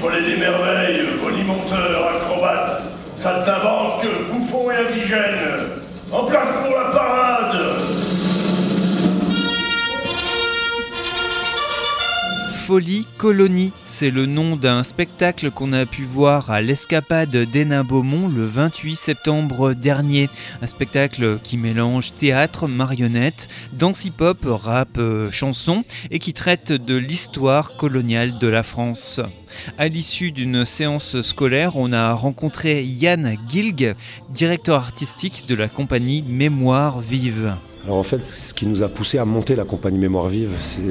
Palais des Merveilles, bonimonteur, acrobate, saltimbanque, bouffon et indigène. En place pour la parade. Folie Colonie, c'est le nom d'un spectacle qu'on a pu voir à l'Escapade d'Hénin-Beaumont le 28 septembre dernier. Un spectacle qui mélange théâtre, marionnettes, danse hip-hop, rap, chanson et qui traite de l'histoire coloniale de la France. À l'issue d'une séance scolaire, on a rencontré Yann Gilg, directeur artistique de la compagnie Mémoire Vive. Alors en fait, ce qui nous a poussé à monter la compagnie Mémoire Vive,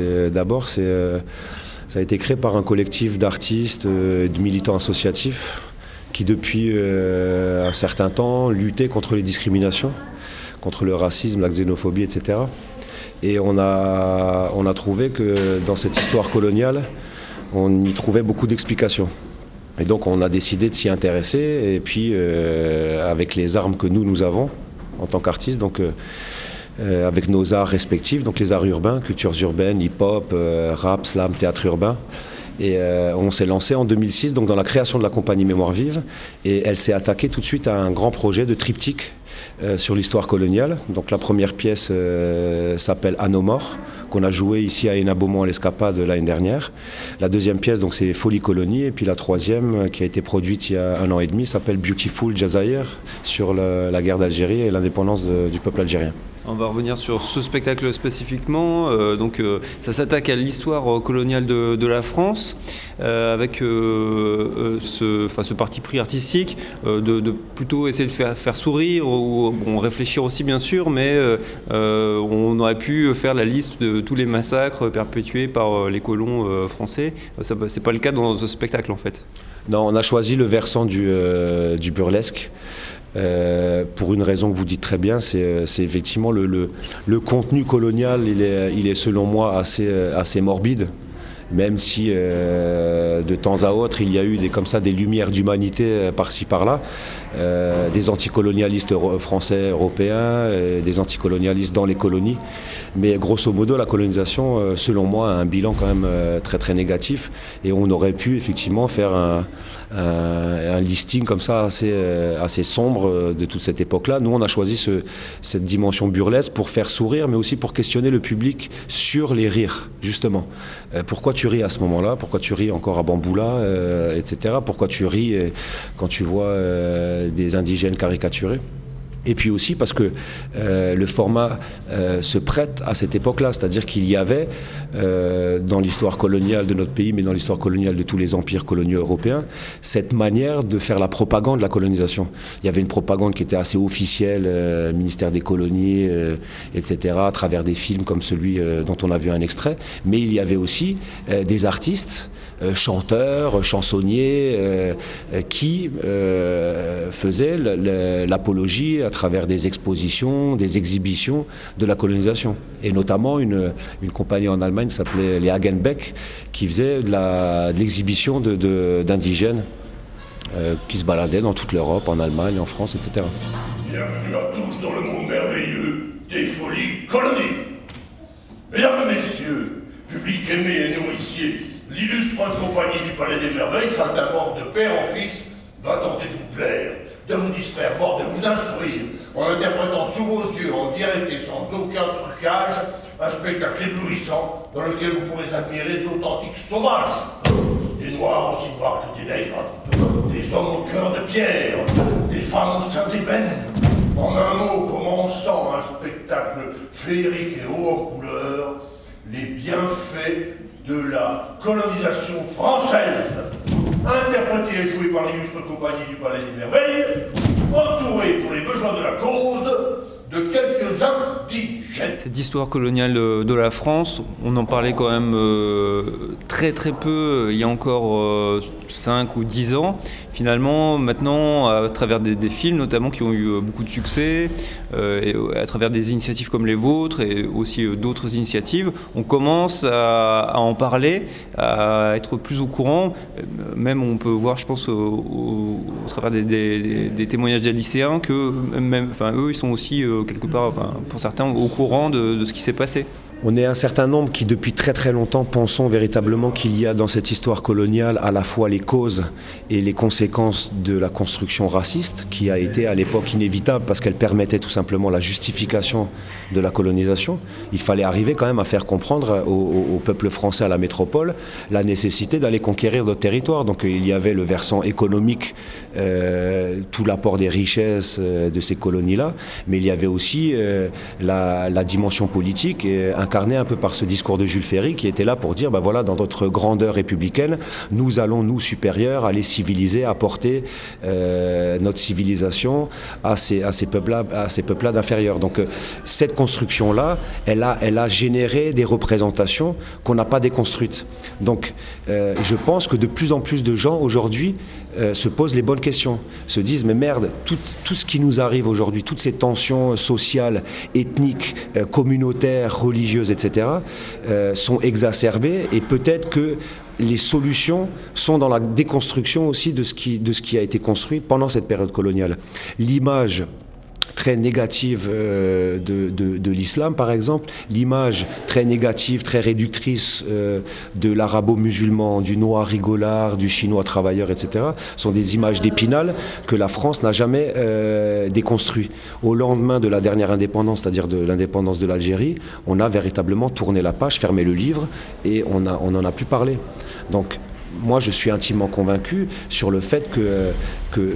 ça a été créé par un collectif d'artistes et de militants associatifs qui depuis un certain temps luttaient contre les discriminations, contre le racisme, la xénophobie, etc. Et on a trouvé que dans cette histoire coloniale, on y trouvait beaucoup d'explications. Et donc on a décidé de s'y intéresser et puis avec les armes que nous avons en tant qu'artistes, donc avec nos arts respectifs, donc les arts urbains, cultures urbaines, hip-hop, rap, slam, théâtre urbain. Et on s'est lancé en 2006 donc dans la création de la compagnie Mémoire Vive et elle s'est attaquée tout de suite à un grand projet de triptyque sur l'histoire coloniale. Donc la première pièce s'appelle À nos morts, qu'on a joué ici à Hénin-Beaumont à l'Escapade l'année dernière. La deuxième pièce donc c'est Folie Colonie et puis la troisième qui a été produite il y a 1 an et demi s'appelle Beautiful Jazaïr sur la guerre d'Algérie et l'indépendance du peuple algérien. On va revenir sur ce spectacle spécifiquement. Ça s'attaque à l'histoire coloniale de la France avec ce parti pris artistique de plutôt essayer de faire sourire ou réfléchir aussi bien sûr, mais on aurait pu faire la liste de tous les massacres perpétués par les colons français. C'est pas le cas dans ce spectacle en fait. Non, on a choisi le versant du burlesque. Pour une raison que vous dites très bien, c'est effectivement le contenu colonial, il est selon moi assez morbide, même si de temps à autre il y a eu des lumières d'humanité par-ci par-là, des anticolonialistes français, européens, des anticolonialistes dans les colonies, mais grosso modo la colonisation selon moi a un bilan quand même très très négatif et on aurait pu effectivement faire un listing comme ça assez sombre de toute cette époque-là. Nous on a choisi cette dimension burlesque pour faire sourire mais aussi pour questionner le public sur les rires justement. Pourquoi tu ris à ce moment-là? Pourquoi tu ris encore à Bamboula, etc. Pourquoi tu ris quand tu vois des indigènes caricaturés? Et puis aussi parce que le format se prête à cette époque-là, c'est-à-dire qu'il y avait dans l'histoire coloniale de notre pays, mais dans l'histoire coloniale de tous les empires coloniaux européens, cette manière de faire la propagande de la colonisation. Il y avait une propagande qui était assez officielle, ministère des colonies, etc., à travers des films comme celui dont on a vu un extrait, mais il y avait aussi des artistes, chanteurs, chansonniers, qui faisaient l'apologie à travers des expositions, des exhibitions de la colonisation. Et notamment une compagnie en Allemagne qui s'appelait les Hagenbeck, qui faisait de l'exhibition d'indigènes qui se baladaient dans toute l'Europe, en Allemagne, en France, etc. Bienvenue à tous dans le monde merveilleux des folies colonies. Mesdames et messieurs, public aimé et nourricier, l'illustre compagnie du Palais des Merveilles, saltimbanque de père en fils, va tenter de vous plaire, de vous distraire, voire de vous instruire, en interprétant sous vos yeux, en direct et sans aucun trucage, un spectacle éblouissant dans lequel vous pourrez admirer d'authentiques sauvages, des noirs aussi noirs que des nègres, des hommes au cœur de pierre, des femmes au sein d'ébène. En un mot, commençant un spectacle féerique et haut en couleur, les bienfaits de la colonisation française. Interprété et joué par l'illustre compagnie du Palais des Merveilles, entouré pour les besoins de la cause de quelques indigènes. Cette histoire coloniale de la France, on en parlait quand même très très peu il y a encore 5 ou 10 ans. Finalement, maintenant, à travers des films notamment qui ont eu beaucoup de succès, et à travers des initiatives comme les vôtres et aussi d'autres initiatives, on commence à en parler, à être plus au courant. Même on peut voir, je pense, au travers des témoignages des lycéens que même, eux, ils sont aussi quelque part, pour certains, au courant de ce qui s'est passé. On est un certain nombre qui, depuis très très longtemps, pensons véritablement qu'il y a dans cette histoire coloniale à la fois les causes et les conséquences de la construction raciste, qui a été à l'époque inévitable parce qu'elle permettait tout simplement la justification de la colonisation. Il fallait arriver quand même à faire comprendre au peuple français, à la métropole, la nécessité d'aller conquérir d'autres territoires. Donc il y avait le versant économique, tout l'apport des richesses de ces colonies-là, mais il y avait aussi la dimension politique incarné un peu par ce discours de Jules Ferry qui était là pour dire, voilà, dans notre grandeur républicaine, nous allons, nous, supérieurs, aller civiliser, apporter notre civilisation à ces peuples-là d'inférieurs. Donc cette construction-là, elle a généré des représentations qu'on n'a pas déconstruites. Donc je pense que de plus en plus de gens aujourd'hui se posent les bonnes questions, se disent mais merde, tout ce qui nous arrive aujourd'hui, toutes ces tensions sociales, ethniques, communautaires, religieuses, etc., sont exacerbées et peut-être que les solutions sont dans la déconstruction aussi de ce qui a été construit pendant cette période coloniale. L'image très négative de l'islam, par exemple, l'image très négative, très réductrice de l'arabo-musulman, du noir rigolard, du chinois travailleur, etc., sont des images d'Épinal que la France n'a jamais déconstruit. Au lendemain de la dernière indépendance, c'est-à-dire de l'indépendance de l'Algérie, on a véritablement tourné la page, fermé le livre, et on n'en a plus parlé. Donc, moi, je suis intimement convaincu sur le fait que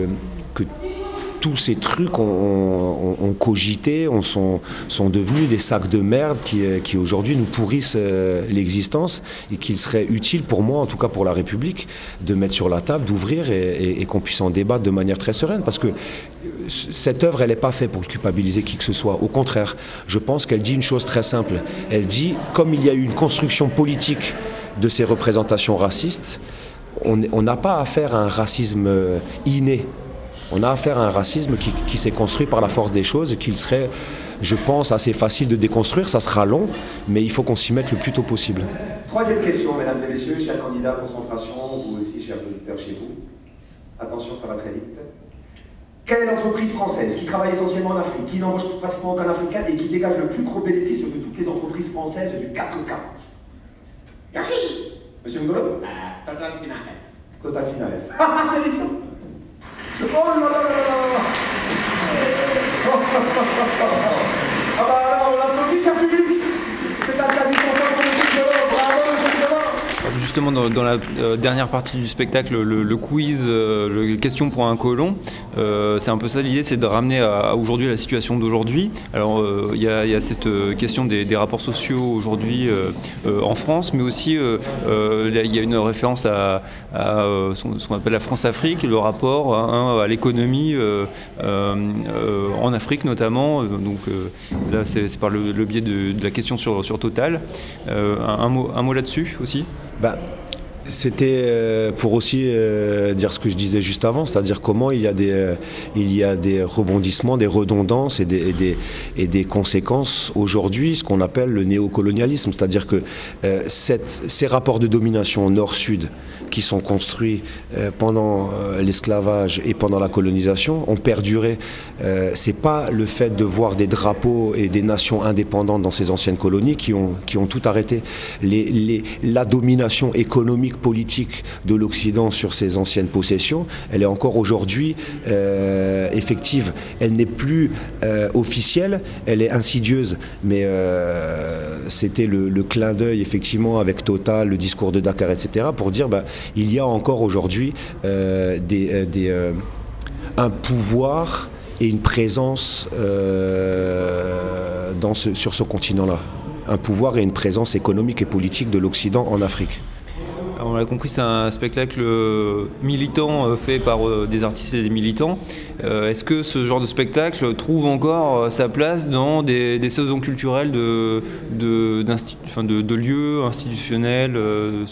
tous ces trucs ont cogité, sont devenus des sacs de merde qui aujourd'hui nous pourrissent l'existence et qu'il serait utile pour moi, en tout cas pour la République, de mettre sur la table, d'ouvrir et qu'on puisse en débattre de manière très sereine. Parce que cette œuvre, elle n'est pas faite pour culpabiliser qui que ce soit. Au contraire, je pense qu'elle dit une chose très simple. Elle dit, comme il y a eu une construction politique de ces représentations racistes, on n'a pas affaire à un racisme inné. On a affaire à un racisme qui s'est construit par la force des choses et qu'il serait, je pense, assez facile de déconstruire. Ça sera long, mais il faut qu'on s'y mette le plus tôt possible. Troisième question, mesdames et messieurs, chers candidats, concentration, vous aussi, chers auditeurs chez vous. Attention, ça va très vite. Quelle est l'entreprise française qui travaille essentiellement en Afrique, qui n'embauche pratiquement aucun Africain et qui dégage le plus gros bénéfice de toutes les entreprises françaises du CAC 40 ? Merci. Monsieur Ngolo ? Total Finaef. Total Finaef. Vérifions. Oh là là là là. Ah bah alors, on l'applaudit, cher public. C'est un cas d'essentiel pour le public. Bravo, monsieur Ngolo. Justement, dans la dernière partie du spectacle, le quiz, le question pour un colon, c'est un peu ça l'idée, c'est de ramener à aujourd'hui la situation d'aujourd'hui. Alors, il y a cette question des rapports sociaux aujourd'hui en France, mais aussi il y a une référence à ce qu'on appelle la France-Afrique, le rapport à l'économie en Afrique notamment. Donc là, c'est par le biais de la question sur Total. Un mot là-dessus aussi ? C'était pour aussi dire ce que je disais juste avant, c'est-à-dire comment il y a des rebondissements, des redondances et des conséquences aujourd'hui, ce qu'on appelle le néocolonialisme, c'est-à-dire que ces rapports de domination nord-sud qui sont construits pendant l'esclavage et pendant la colonisation ont perduré. C'est pas le fait de voir des drapeaux et des nations indépendantes dans ces anciennes colonies qui ont tout arrêté. La domination économique, politique de l'Occident sur ces anciennes possessions, elle est encore aujourd'hui effective. Elle n'est plus officielle, elle est insidieuse, mais c'était le clin d'œil effectivement avec Total, le discours de Dakar, etc., pour dire il y a encore aujourd'hui un pouvoir et une présence sur ce continent-là. Un pouvoir et une présence économique et politique de l'Occident en Afrique. Alors, on l'a compris, c'est un spectacle militant fait par des artistes et des militants. Est-ce que ce genre de spectacle trouve encore sa place dans des saisons culturelles de lieux institutionnels subventionnés ?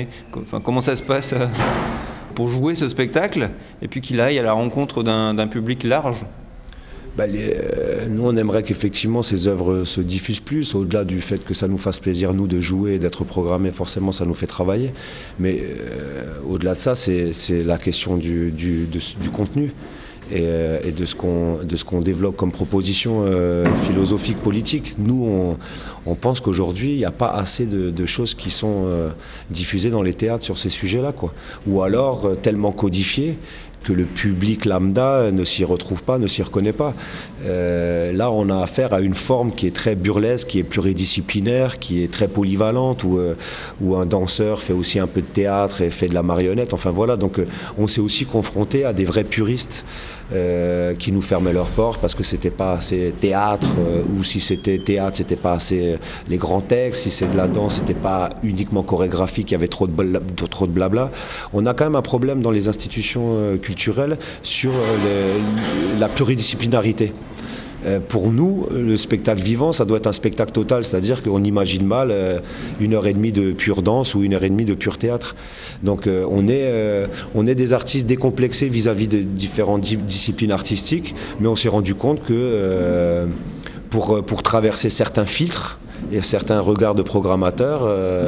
Comment ça se passe pour jouer ce spectacle et puis qu'il aille à la rencontre d'un public large ? Nous, on aimerait qu'effectivement ces œuvres se diffusent plus, au-delà du fait que ça nous fasse plaisir, nous, de jouer, d'être programmés, forcément ça nous fait travailler. Mais au-delà de ça, c'est la question du contenu. et de ce qu'on développe comme proposition philosophique, politique. Nous, on pense qu'aujourd'hui, il n'y a pas assez de choses qui sont diffusées dans les théâtres sur ces sujets-là, quoi. Ou alors tellement codifiées que le public lambda ne s'y retrouve pas, ne s'y reconnaît pas. Là, on a affaire à une forme qui est très burlesque, qui est pluridisciplinaire, qui est très polyvalente, où un danseur fait aussi un peu de théâtre et fait de la marionnette. Enfin voilà, donc on s'est aussi confronté à des vrais puristes qui nous fermaient leurs portes parce que c'était pas assez théâtre, ou si c'était théâtre, c'était pas assez les grands textes, si c'est de la danse, c'était pas uniquement chorégraphique, il y avait trop de blabla. On a quand même un problème dans les institutions culturelles sur la pluridisciplinarité. Pour nous, le spectacle vivant, ça doit être un spectacle total, c'est-à-dire qu'on imagine mal 1h30 de pure danse ou 1h30 de pur théâtre. Donc on est des artistes décomplexés vis-à-vis de différentes disciplines artistiques, mais on s'est rendu compte que pour traverser certains filtres et certains regards de programmateurs,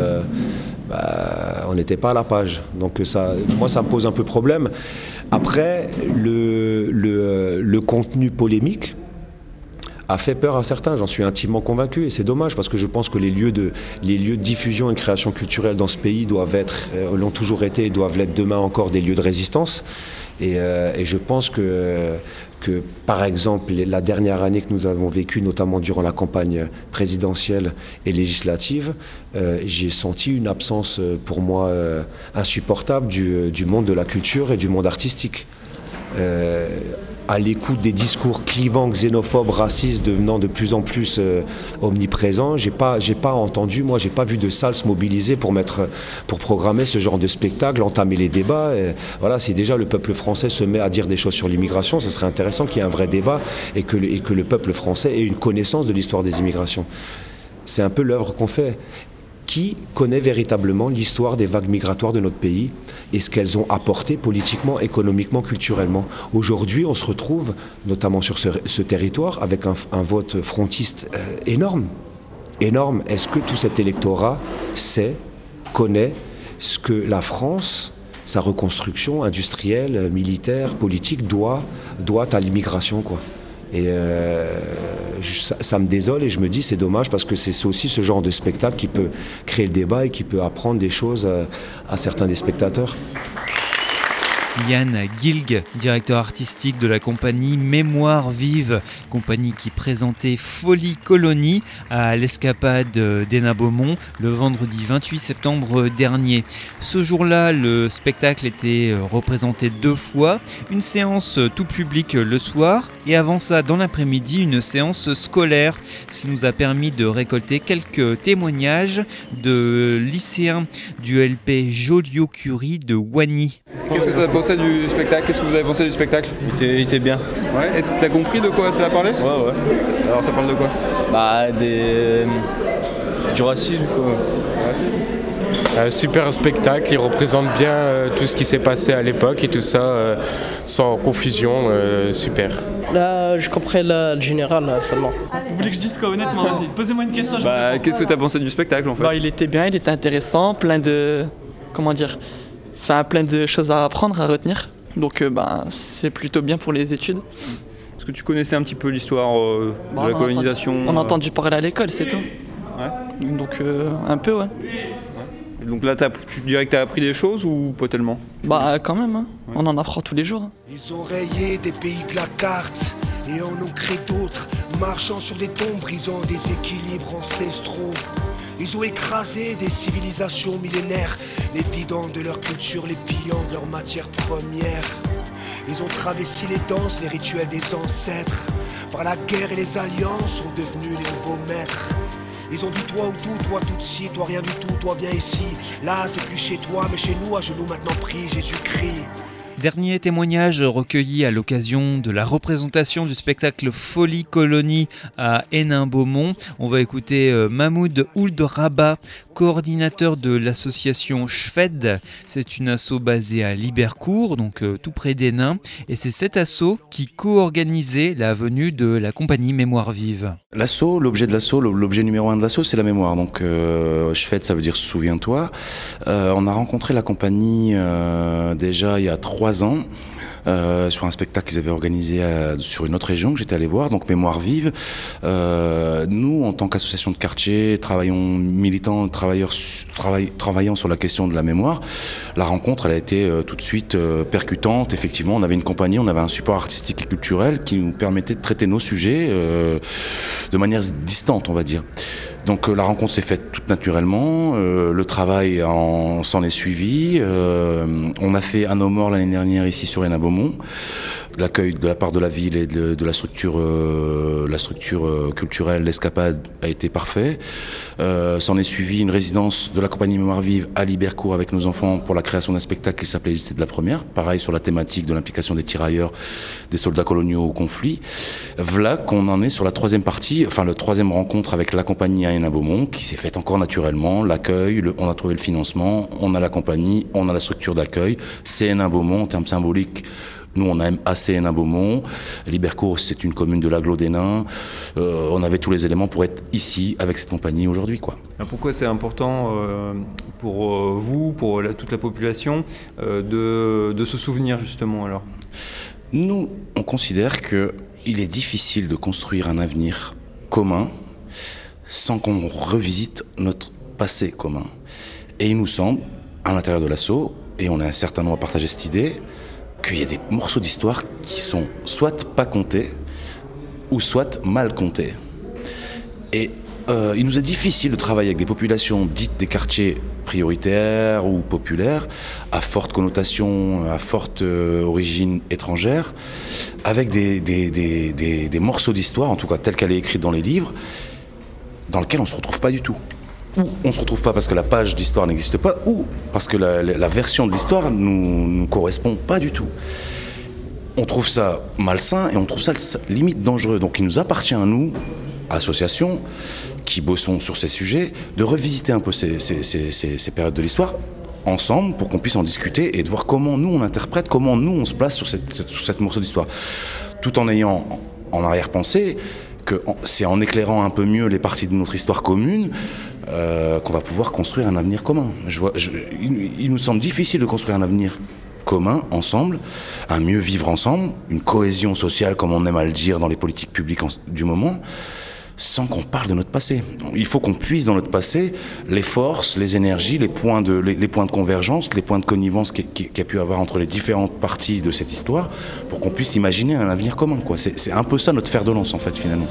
on n'était pas à la page. Donc moi, ça me pose un peu problème. Après, le contenu polémique a fait peur à certains, j'en suis intimement convaincu, et c'est dommage parce que je pense que les lieux de diffusion et de création culturelle dans ce pays l'ont toujours été et doivent l'être demain encore des lieux de résistance. Et je pense que par exemple la dernière année que nous avons vécue, notamment durant la campagne présidentielle et législative, j'ai senti une absence pour moi insupportable du monde de la culture et du monde artistique. À l'écoute des discours clivants, xénophobes, racistes devenant de plus en plus omniprésents, j'ai pas vu de salle se mobiliser pour programmer ce genre de spectacle, entamer les débats. Voilà, si déjà le peuple français se met à dire des choses sur l'immigration, ce serait intéressant qu'il y ait un vrai débat et que le peuple français ait une connaissance de l'histoire des immigrations. C'est un peu l'œuvre qu'on fait. Qui connaît véritablement l'histoire des vagues migratoires de notre pays et ce qu'elles ont apporté politiquement, économiquement, culturellement. Aujourd'hui, on se retrouve, notamment sur ce territoire, avec un vote frontiste énorme. Énorme. Est-ce que tout cet électorat connaît ce que la France, sa reconstruction industrielle, militaire, politique, doit à l'immigration, quoi. Et ça me désole et je me dis c'est dommage parce que c'est aussi ce genre de spectacle qui peut créer le débat et qui peut apprendre des choses à certains des spectateurs. Yann Gilg, directeur artistique de la compagnie Mémoire Vive, compagnie qui présentait Folie Colonie à l'Escapade d'Hénin Beaumont le vendredi 28 septembre dernier. Ce jour-là, le spectacle était représenté 2 fois, une séance tout public le soir et avant ça, dans l'après-midi, une séance scolaire, ce qui nous a permis de récolter quelques témoignages de lycéens du LP Joliot-Curie de Wany. Qu'est-ce que tu as pensé du spectacle ? Qu'est-ce que vous avez pensé du spectacle ? Il était bien. Ouais. Est-ce que tu as compris de quoi ça parlait ? Ouais. Alors ça parle de quoi ? Du racisme, quoi. Super spectacle, il représente bien tout ce qui s'est passé à l'époque et tout ça sans confusion, super. Là, je comprends le général là, seulement. Vous voulez que je dise quoi honnêtement ? Vas-y, posez-moi une question. Qu'est-ce que tu as pensé du spectacle en fait ? Il était bien, il était intéressant, plein de choses à apprendre, à retenir. Donc c'est plutôt bien pour les études. Est-ce que tu connaissais un petit peu l'histoire de la colonisation ? On a entendu parler à l'école, c'est tout. Ouais. Donc un peu, ouais. Et donc là, tu dirais que tu as appris des choses ou pas tellement ? Quand même, hein. Ouais. On en apprend tous les jours. Hein. Ils ont rayé des pays de la carte et en ont créé d'autres, marchant sur des tombes, brisant des équilibres ancestraux. Ils ont écrasé des civilisations millénaires, les vidant de leur culture, les pillant de leur matière première. Ils ont travesti les danses, les rituels des ancêtres. Par la guerre et les alliances sont devenus les nouveaux maîtres. Ils ont dit toi ou tout, toi tout de ci, toi rien du tout, toi viens ici. Là c'est plus chez toi, mais chez nous à genoux maintenant prie Jésus-Christ. Dernier témoignage recueilli à l'occasion de la représentation du spectacle Folie Colonie à Hénin Beaumont. On va écouter Mahmoud Ould Rabat, coordinateur de l'association Shfed. C'est une asso basée à Libercourt, donc tout près d'Hénin. Et c'est cet asso qui co-organisait la venue de la compagnie Mémoire Vive. L'asso, l'objet de l'asso, l'objet numéro 1 de l'asso, c'est la mémoire. Donc Shfed, ça veut dire souviens-toi. On a rencontré la compagnie déjà il y a 3 3 ans sur un spectacle qu'ils avaient organisé sur une autre région que j'étais allé voir, donc Mémoire vive. Nous, en tant qu'association de quartier, militants, travaillant sur la question de la mémoire, la rencontre, elle a été tout de suite percutante. Effectivement, on avait une compagnie, on avait un support artistique et culturel qui nous permettait de traiter nos sujets de manière distante, on va dire. Donc la rencontre s'est faite tout naturellement, le travail s'en est suivi. On a fait un mort l'année dernière ici sur Hénin-Beaumont. L'accueil de la part de la ville et de la structure culturelle, l'Escapade, a été parfait. S'en est suivi une résidence de la compagnie Mémoire Vive à Libercourt avec nos enfants pour la création d'un spectacle qui s'appelait L'Unité de la Première. Pareil sur la thématique de l'implication des tirailleurs, des soldats coloniaux au conflit. Voilà qu'on en est sur la troisième partie, enfin le troisième rencontre avec la compagnie à Hénin-Beaumont qui s'est faite encore naturellement. L'accueil, on a trouvé le financement, on a la compagnie, on a la structure d'accueil. C'est Hénin-Beaumont en termes symboliques. Nous, on aime assez Hénin-Beaumont. Libercourt, c'est une commune de l'agglo d'Hénin. On avait tous les éléments pour être ici avec cette compagnie aujourd'hui, quoi. Alors pourquoi c'est important pour vous, pour toute la population, de se souvenir justement alors ? Nous, on considère qu'il est difficile de construire un avenir commun sans qu'on revisite notre passé commun. Et il nous semble, à l'intérieur de l'asso, et on a un certain nombre à partager cette idée, qu'il y a des morceaux d'histoire qui sont soit pas comptés, ou soit mal comptés. Et il nous est difficile de travailler avec des populations dites des quartiers prioritaires ou populaires, à forte connotation, à forte origine étrangère, avec des morceaux d'histoire, en tout cas telle qu'elle est écrite dans les livres, dans lesquels on ne se retrouve pas du tout. Ou on ne se retrouve pas parce que la page d'histoire n'existe pas, ou parce que la version de l'histoire nous correspond pas du tout. On trouve ça malsain et on trouve ça limite dangereux. Donc il nous appartient à nous, associations, qui bossons sur ces sujets, de revisiter un peu ces périodes de l'histoire ensemble pour qu'on puisse en discuter et de voir comment nous on interprète, comment nous on se place sur cette morceau d'histoire. Tout en ayant en arrière-pensée que c'est en éclairant un peu mieux les parties de notre histoire commune qu'on va pouvoir construire un avenir commun. Il nous semble difficile de construire un avenir commun, ensemble, un mieux vivre ensemble, une cohésion sociale, comme on aime à le dire dans les politiques publiques du moment, sans qu'on parle de notre passé. Il faut qu'on puise dans notre passé les forces, les énergies, les points de convergence, les points de connivence qu'il y a pu avoir entre les différentes parties de cette histoire, pour qu'on puisse imaginer un avenir commun, quoi. C'est un peu ça notre fer de lance, en fait, finalement.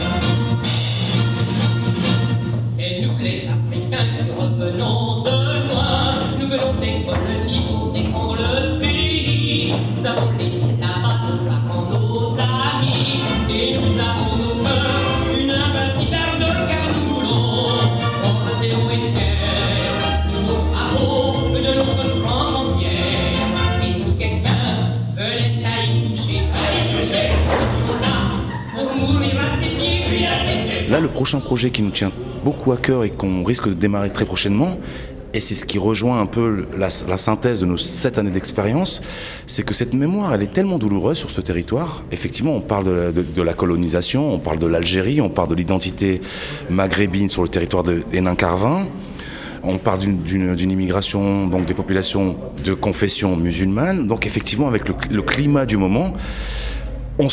Et nous, les Africains, nous revenons de loin. Nous venons des colonies pour défendre le pays. Nous avons laissé là-bas nos parents, nos amis. Et nous avons nos peurs, une invincible de car nous voulons remonter et fiers. Nous nous bravo de notre frontière. Et si quelqu'un venait à y toucher, nous sommes là pour mourir à ses pieds. Là, le prochain projet qui nous tient beaucoup à cœur et qu'on risque de démarrer très prochainement, et c'est ce qui rejoint un peu la synthèse de nos 7 années d'expérience, c'est que cette mémoire, elle est tellement douloureuse sur ce territoire. Effectivement, on parle de la colonisation, on parle de l'Algérie, on parle de l'identité maghrébine sur le territoire de Hénin-Carvin, on parle d'une immigration, donc des populations de confession musulmane. Donc effectivement, avec le climat du moment, on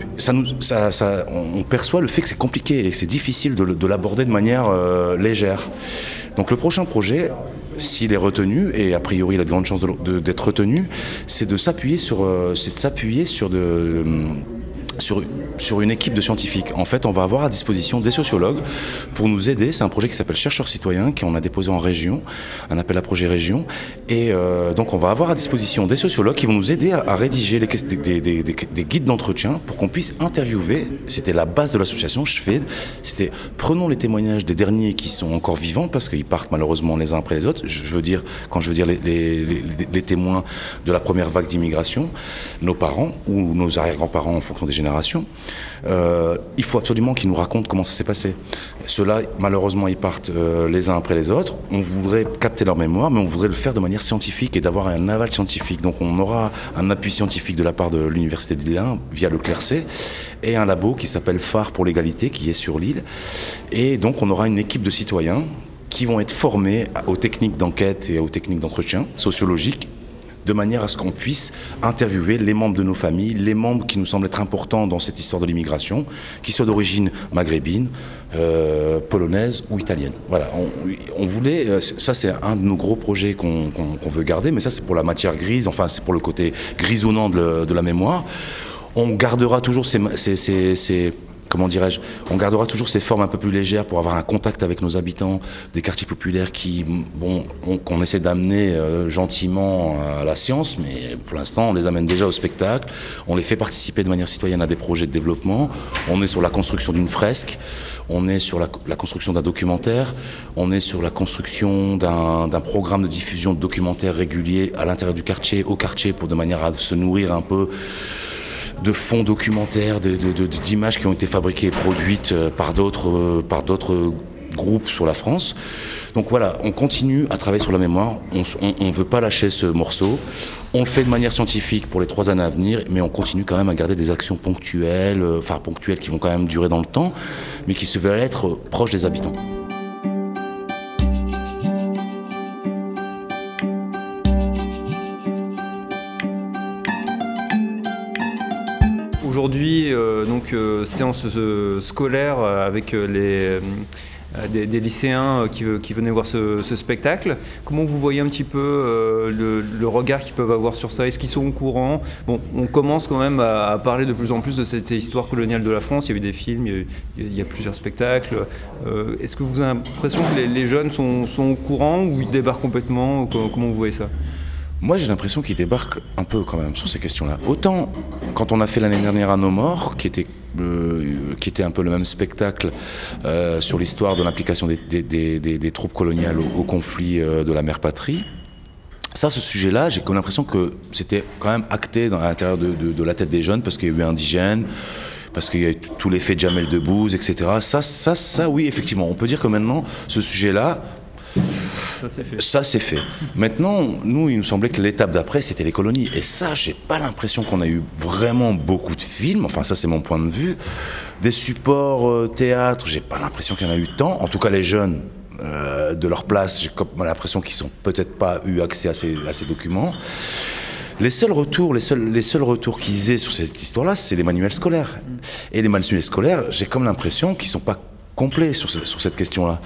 perçoit le fait que c'est compliqué et que c'est difficile de l'aborder de manière légère. Donc le prochain projet, s'il est retenu, et a priori il a de grandes chances d'être retenu, c'est de s'appuyer sur une équipe de scientifiques. En fait, on va avoir à disposition des sociologues pour nous aider. C'est un projet qui s'appelle Chercheurs citoyens, qu'on a déposé en région, un appel à projet région. Et donc, on va avoir à disposition des sociologues qui vont nous aider à rédiger des guides d'entretien pour qu'on puisse interviewer. C'était la base de l'association Schfed. C'était prenons les témoignages des derniers qui sont encore vivants, parce qu'ils partent malheureusement les uns après les autres. Quand je veux dire les témoins de la première vague d'immigration, nos parents ou nos arrière-grands-parents en fonction des générations. Il faut absolument qu'ils nous racontent comment ça s'est passé. Ceux-là, malheureusement, ils partent les uns après les autres. On voudrait capter leur mémoire, mais on voudrait le faire de manière scientifique et d'avoir un aval scientifique. Donc on aura un appui scientifique de la part de l'Université de Lille via le CLERC et un labo qui s'appelle Phare pour l'égalité, qui est sur l'île. Et donc on aura une équipe de citoyens qui vont être formés aux techniques d'enquête et aux techniques d'entretien sociologique, de manière à ce qu'on puisse interviewer les membres de nos familles, les membres qui nous semblent être importants dans cette histoire de l'immigration, qui soient d'origine maghrébine, polonaise ou italienne. Voilà, on voulait, ça c'est un de nos gros projets qu'on veut garder, mais ça c'est pour la matière grise, enfin c'est pour le côté grisonnant de la mémoire. On gardera toujours comment dirais-je, on gardera toujours ces formes un peu plus légères pour avoir un contact avec nos habitants des quartiers populaires qu'on essaie d'amener gentiment à la science, mais pour l'instant on les amène déjà au spectacle, on les fait participer de manière citoyenne à des projets de développement, on est sur la construction d'une fresque, on est sur la construction d'un documentaire, on est sur la construction d'un programme de diffusion de documentaires réguliers à l'intérieur du quartier, au quartier, pour de manière à se nourrir un peu de fonds documentaires, d'images qui ont été fabriquées et produites par d'autres groupes sur la France. Donc voilà, on continue à travailler sur la mémoire, on ne veut pas lâcher ce morceau, on le fait de manière scientifique pour les 3 années à venir, mais on continue quand même à garder des actions ponctuelles qui vont quand même durer dans le temps, mais qui se veulent être proches des habitants. Aujourd'hui, séance scolaire avec des lycéens qui venaient voir ce spectacle. Comment vous voyez un petit peu le regard qu'ils peuvent avoir sur ça? Est-ce qu'ils sont au courant? Bon, on commence quand même à parler de plus en plus de cette histoire coloniale de la France. Il y a eu des films, il y a plusieurs spectacles. Est-ce que vous avez l'impression que les jeunes sont au courant ou ils débarquent complètement? Comment vous voyez ça? Moi, j'ai l'impression qu'ils débarquent un peu quand même sur ces questions-là. Autant, quand on a fait l'année dernière à nos morts, qui était un peu le même spectacle sur l'histoire de l'implication des troupes coloniales au conflit de la mère patrie, ça, ce sujet-là, j'ai comme l'impression que c'était quand même acté à l'intérieur de la tête des jeunes, parce qu'il y a eu indigènes, parce qu'il y a eu tout l'effet de Jamel Debbouze, etc. Ça, oui, effectivement. On peut dire que maintenant, ce sujet-là, ça c'est fait. Maintenant, nous, il nous semblait que l'étape d'après, c'était les colonies. Et ça, j'ai pas l'impression qu'on a eu vraiment beaucoup de films. Enfin, ça, c'est mon point de vue. Des supports théâtre, j'ai pas l'impression qu'il y en a eu tant. En tout cas, les jeunes, de leur place, j'ai comme l'impression qu'ils n'ont peut-être pas eu accès à ces documents. Les seuls retours qu'ils aient sur cette histoire-là, c'est les manuels scolaires. Et les manuels scolaires, j'ai comme l'impression qu'ils sont pas complets sur cette question-là.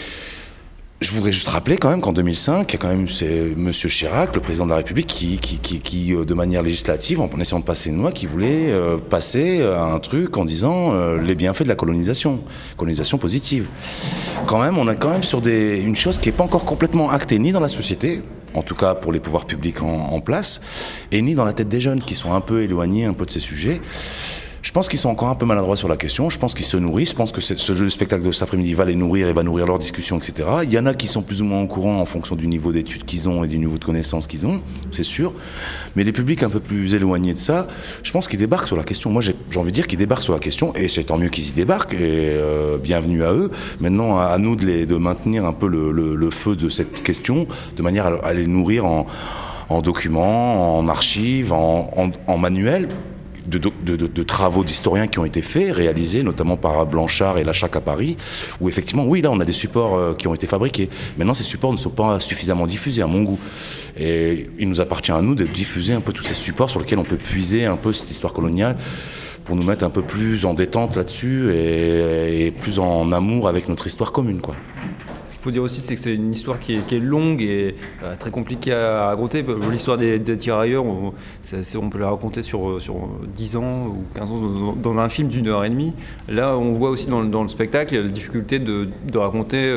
Je voudrais juste rappeler quand même qu'en 2005, il y a quand même M. Chirac, le président de la République, qui de manière législative, en essayant de passer une loi, qui voulait passer un truc en disant les bienfaits de la colonisation positive. Quand même, on est quand même sur une chose qui n'est pas encore complètement actée, ni dans la société, en tout cas pour les pouvoirs publics en place, et ni dans la tête des jeunes, qui sont un peu éloignés un peu de ces sujets. Je pense qu'ils sont encore un peu maladroits sur la question, je pense qu'ils se nourrissent, je pense que ce spectacle de cet après-midi va les nourrir et va nourrir leur discussion, etc. Il y en a qui sont plus ou moins au courant en fonction du niveau d'études qu'ils ont et du niveau de connaissances qu'ils ont, c'est sûr. Mais les publics un peu plus éloignés de ça, je pense qu'ils débarquent sur la question. Moi, j'ai envie de dire qu'ils débarquent sur la question, et c'est tant mieux qu'ils y débarquent, et bienvenue à eux. Maintenant, à nous de maintenir un peu le feu de cette question, de manière à les nourrir en documents, en archives, en manuels, de travaux d'historiens qui ont été faits, réalisés notamment par Blanchard et Lachac à Paris, où effectivement, oui, là on a des supports qui ont été fabriqués. Maintenant, ces supports ne sont pas suffisamment diffusés à mon goût. Et il nous appartient à nous de diffuser un peu tous ces supports sur lesquels on peut puiser un peu cette histoire coloniale pour nous mettre un peu plus en détente là-dessus et plus en amour avec notre histoire commune, quoi. Ce qu'il faut dire aussi, c'est que c'est une histoire qui est longue et très compliquée à raconter. L'histoire des tirailleurs, on peut la raconter sur 10 ans ou 15 ans dans un film d'1 heure et demie. Là, on voit aussi dans le spectacle la difficulté de raconter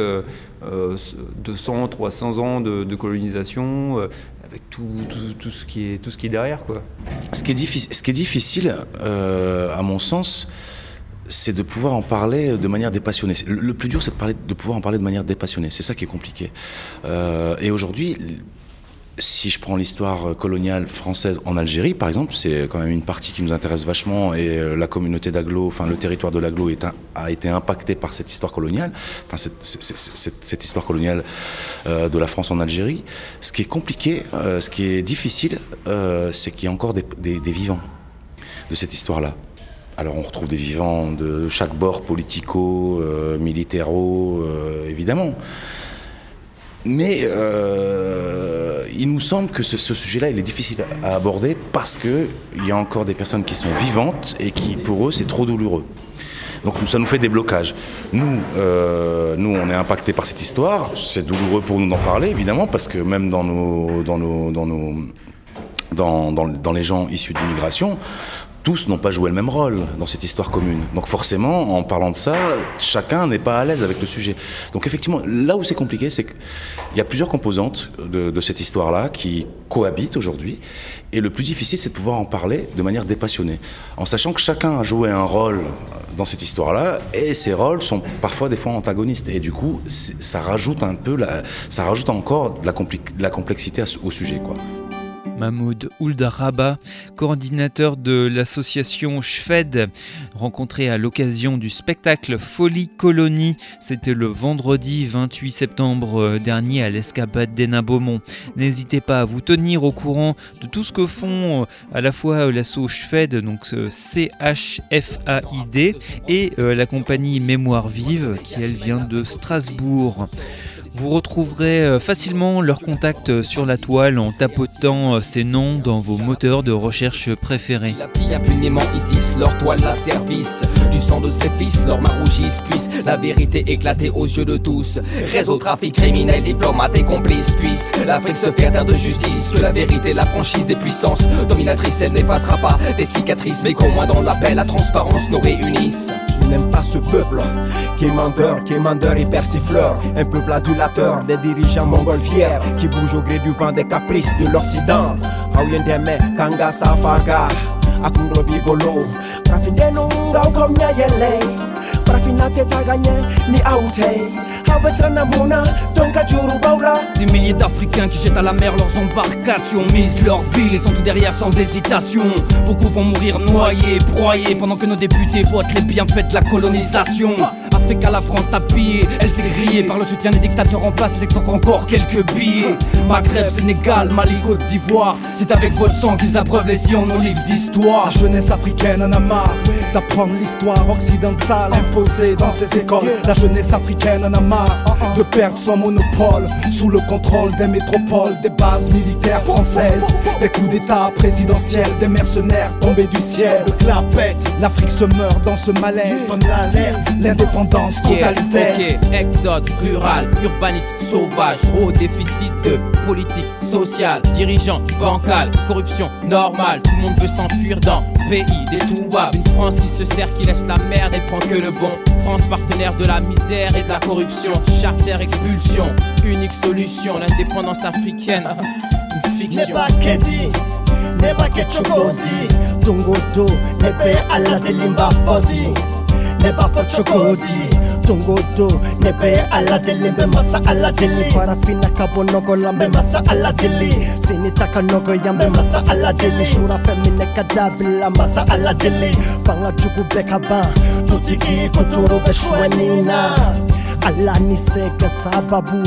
200, 300 ans de colonisation, avec tout ce qui est derrière, quoi. Ce qui est difficile, à mon sens, c'est de pouvoir en parler de manière dépassionnée. Le plus dur, c'est de pouvoir en parler de manière dépassionnée. C'est ça qui est compliqué. Et aujourd'hui, si je prends l'histoire coloniale française en Algérie, par exemple, c'est quand même une partie qui nous intéresse vachement, et la communauté d'Aglo, enfin le territoire de l'Aglo a été impacté par cette histoire coloniale, enfin cette histoire coloniale de la France en Algérie. Ce qui est compliqué, ce qui est difficile, c'est qu'il y a encore des vivants de cette histoire-là. Alors on retrouve des vivants de chaque bord politico, militéro, évidemment. Mais il nous semble que ce sujet-là, il est difficile à aborder parce qu'il y a encore des personnes qui sont vivantes et qui, pour eux, c'est trop douloureux. Donc ça nous fait des blocages. Nous, on est impactés par cette histoire. C'est douloureux pour nous d'en parler, évidemment, parce que même dans les gens issus d'immigration, tous n'ont pas joué le même rôle dans cette histoire commune. Donc forcément, en parlant de ça, chacun n'est pas à l'aise avec le sujet. Donc effectivement, là où c'est compliqué, c'est qu'il y a plusieurs composantes de cette histoire-là qui cohabitent aujourd'hui. Et le plus difficile, c'est de pouvoir en parler de manière dépassionnée, en sachant que chacun a joué un rôle dans cette histoire-là, et ces rôles sont parfois des fois antagonistes. Et du coup, ça rajoute encore de la complexité au sujet, quoi. Mahmoud Ould Rabat, coordinateur de l'association Shfed, rencontré à l'occasion du spectacle Folie Colonie. C'était le vendredi 28 septembre dernier à l'Escapade d'Hénin-Beaumont. N'hésitez pas à vous tenir au courant de tout ce que font à la fois l'asso Shfed, donc CHFAID, et la compagnie Mémoire Vive, qui elle vient de Strasbourg. Vous retrouverez facilement leurs contacts sur la toile en tapotant ces noms dans vos moteurs de recherche préférés. La pille impunément ils disent leur toile la service du sang de ses fils, leurs mains rougissent, puisse la vérité éclater aux yeux de tous. Réseau, trafic criminel, diplomates et complices, puisse l'Afrique se faire terre de justice. Que la vérité, la franchise des puissances dominatrices, elle n'effacera pas des cicatrices, mais qu'au moins dans la paix, la transparence nous réunisse. Je n'aime pas ce peuple qui est menteur et persifleur. Un peuple adulateur, des dirigeants mongols fiers qui bougent au gré du vent des caprices de l'Occident. Auyendeme, Kanga Safaga, Akunglo Bigolo, Prafindeno, Gaukomia Yele, Prafinate Tagagne, Ni Aute, Habesranamuna, Tonka Jurubaula. Des milliers d'Africains qui jettent à la mer leurs embarcations, misent leur vie, les sont tout derrière sans hésitation. Beaucoup vont mourir noyés, broyés, pendant que nos députés votent les bienfaits de la colonisation. Africa, la France t'a pillé, elle s'est grillée par le soutien des dictateurs en place, elle extorque encore quelques billets. Maghreb, Sénégal, Mali, Côte d'Ivoire, c'est avec votre sang qu'ils abreuvent les sillons de nos livres d'histoire. La jeunesse africaine en a marre d'apprendre l'histoire occidentale imposée dans ses écoles. La jeunesse africaine en a marre de perdre son monopole sous le contrôle des métropoles, des bases militaires françaises, des coups d'état présidentiels, des mercenaires tombés du ciel. De clapette, l'Afrique se meurt dans ce malaise. Donne l'alerte, l'indépendance totalitaire. Ok, exode rural, urbanisme sauvage, gros déficit de politique sociale, dirigeants bancal, corruption normale. Tout le monde veut s'enfuir dans pays des touabs. Une France qui se sert, qui laisse la merde, elle prend que le bon. France partenaire de la misère et de la corruption. Charter, expulsion, unique solution. L'indépendance africaine, une fiction. N'est pas Kedi, n'est pas Ketchokodi, Tungoto, n'est pas Allah de Limba Fodi, n'est pas Fotchokodi, Tungoto, n'est pas Allah de Limba Massa Allah Deli, Farafina Kabonogo Lambe Massa Allah Deli, Sinitaka Nogo Yambe Massa Allah Deli, Shura Femine Kadabila Massa Allah Deli, Fanga Chuku Bekaba, Tutiki Kuturu Beshwanina. Allah ni seka sababu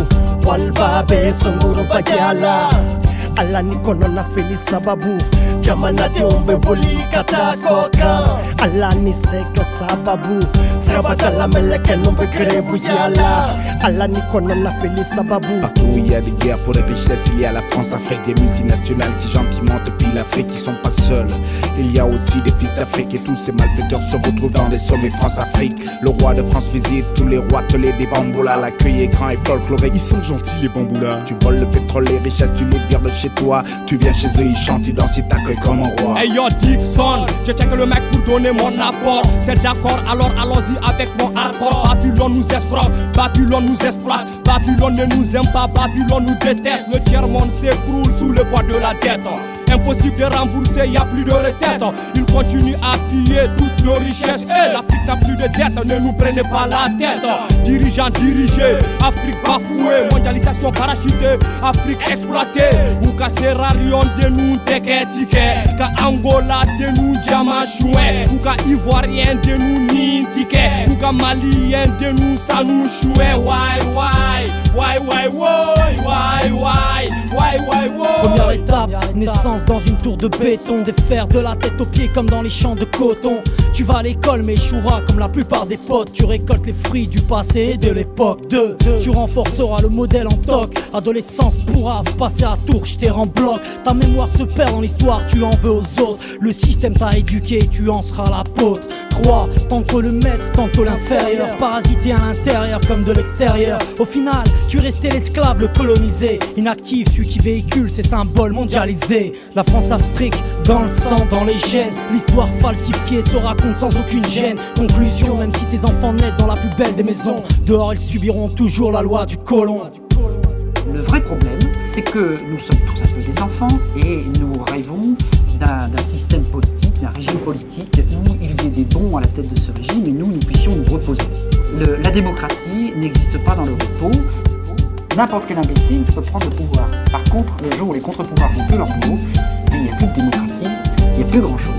walbabe sunguru bagyala. Allah ni kono na feli sababu jamana te umbe boli katakoka. Allah ni seka sababu sabatala meleke numbe grebu yala. Allah ni kono na feli sababu. Partout où il y a des guerres pour les richesses, il y a la France, Afrique, des multinationales qui gentiment depuis l'Afrique, qui sont pas seuls. Il y a aussi des fils d'Afrique et tous ces malfaiteurs se retrouvent dans les sommets France-Afrique. Le roi de France visite tous les rois, les des bamboulas. L'accueil est grand et folklorique. Ils sont gentils les bamboulas. Tu voles le pétrole, les richesses, tu les vires de chez toi. Tu viens chez eux, ils chantent, ils dansent, ils t'accueillent comme un roi. Hey yo Dixon, je check le mec pour donner mon apport. C'est d'accord, alors allons-y avec mon hardcore. Babylone nous escroque, Babylone nous exploite. Babylone ne nous aime pas, Babylone nous déteste. Le tiers-monde s'écroule sous le poids de la dette. Impossible de rembourser, y a plus de recettes. Ils continuent à piller toutes nos richesses. Et l'Afrique n'a plus de dette, ne nous prenez pas la tête. Dirigeants dirigés, Afrique bafouée. Mondialisation parachutée, Afrique exploitée. Ou qu'à Sierra Leone de nous teke-tike, qu'à Angola de nous jamachoué, ou qu'à Ivoirien de nous nintike, ou qu'à Malien de nous sanouchoué. Why, why, why, why, why, why. Première étape, naissance dans une tour de béton. Des fers de la tête aux pieds comme dans les champs de coton. Tu vas à l'école mais échoueras comme la plupart des potes. Tu récoltes les fruits du passé et de l'époque. Tu renforceras le modèle en toc. Adolescence pourra passer à tour, je t'ai en bloc. Ta mémoire se perd dans l'histoire, tu en veux aux autres. Le système t'a éduqué, tu en seras l'apôtre. 3, tant que le maître, tant que l'inférieur. Parasité à l'intérieur comme de l'extérieur. Au final, tu es resté l'esclave, le colonisé. Inactif, celui qui véhicule ces symboles mondialisés. La France-Afrique, dans le sang, dans les gènes. L'histoire falsifiée se raconte sans aucune gêne. Conclusion, même si tes enfants naissent dans la plus belle des maisons, dehors ils subiront toujours la loi du colon. Le vrai problème, c'est que nous sommes tous un peu des enfants et nous rêvons d'un système politique, d'un régime politique où il y ait des bons à la tête de ce régime et nous puissions nous reposer. La démocratie n'existe pas dans le repos. N'importe quel imbécile peut prendre le pouvoir. Par contre, le jour où les contre-pouvoirs font plus leur boulot, il n'y a plus de démocratie, il n'y a plus grand-chose.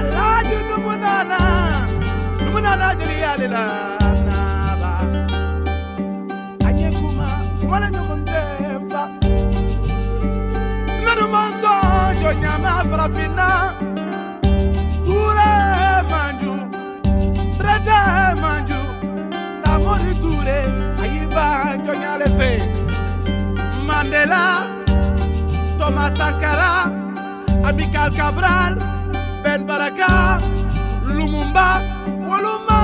Mandela, Thomas Sankara, Amical Cabral, Ben Baraka, Lumumba, Waluma.